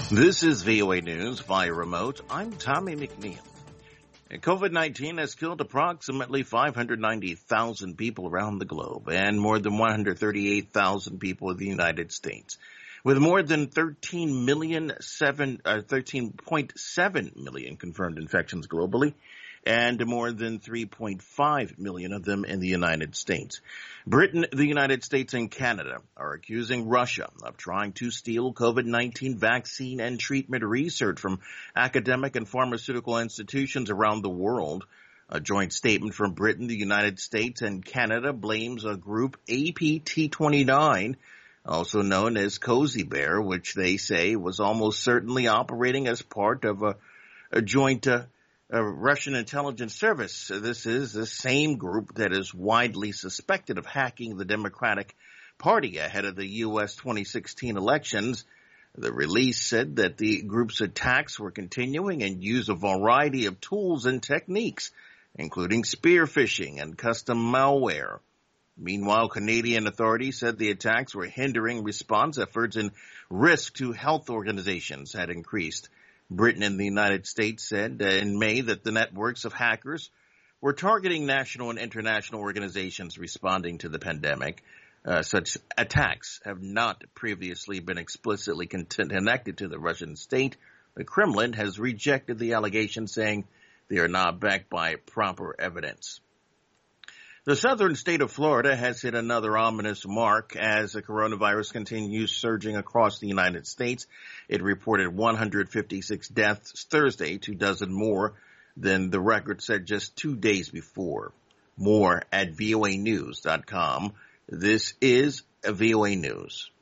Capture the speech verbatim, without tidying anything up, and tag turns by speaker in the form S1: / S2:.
S1: This is V O A News via remote. I'm Tommy McNeil. COVID nineteen has killed approximately five hundred ninety thousand people around the globe and more than one hundred thirty-eight thousand people in the United States, with more than thirteen million seven, uh, thirteen point seven million confirmed infections globally and more than three point five million of them in the United States. Britain, the United States, and Canada are accusing Russia of trying to steal COVID nineteen vaccine and treatment research from academic and pharmaceutical institutions around the world. A joint statement from Britain, the United States, and Canada blames a group A P T twenty-nine, also known as Cozy Bear, which they say was almost certainly operating as part of a, a joint uh, a Russian intelligence service. This is the same group that is widely suspected of hacking the Democratic Party ahead of the U S twenty sixteen elections. The release said that the group's attacks were continuing and use a variety of tools and techniques, including spear phishing and custom malware. Meanwhile, Canadian authorities said the attacks were hindering response efforts and risk to health organizations had increased. Britain and the United States said in May that the networks of hackers were targeting national and international organizations responding to the pandemic. Uh, such attacks have not previously been explicitly connected to the Russian state. The Kremlin has rejected the allegations, saying they are not backed by proper evidence. The southern state of Florida has hit another ominous mark as the coronavirus continues surging across the United States. It reported one hundred fifty-six deaths Thursday, two dozen more than the record set just two days before. More at V O A news dot com. This is V O A News.